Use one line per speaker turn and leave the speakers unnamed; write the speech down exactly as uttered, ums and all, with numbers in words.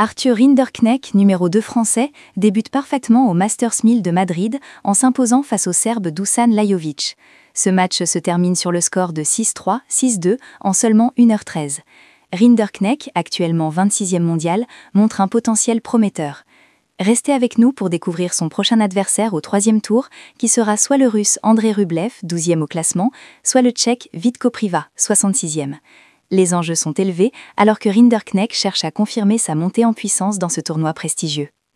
Arthur Rinderknecht, numéro deux français, débute parfaitement au Masters mille de Madrid en s'imposant face au Serbe Dusan Lajovic. Ce match se termine sur le score de six trois, six deux en seulement une heure treize. Rinderknecht, actuellement vingt-sixième mondial, montre un potentiel prometteur. Restez avec nous pour découvrir son prochain adversaire au troisième tour, qui sera soit le Russe Andrei Rublev, douzième au classement, soit le Tchèque Vít Kopriva, soixante-sixième. Les enjeux sont élevés alors que Rinderknecht cherche à confirmer sa montée en puissance dans ce tournoi prestigieux.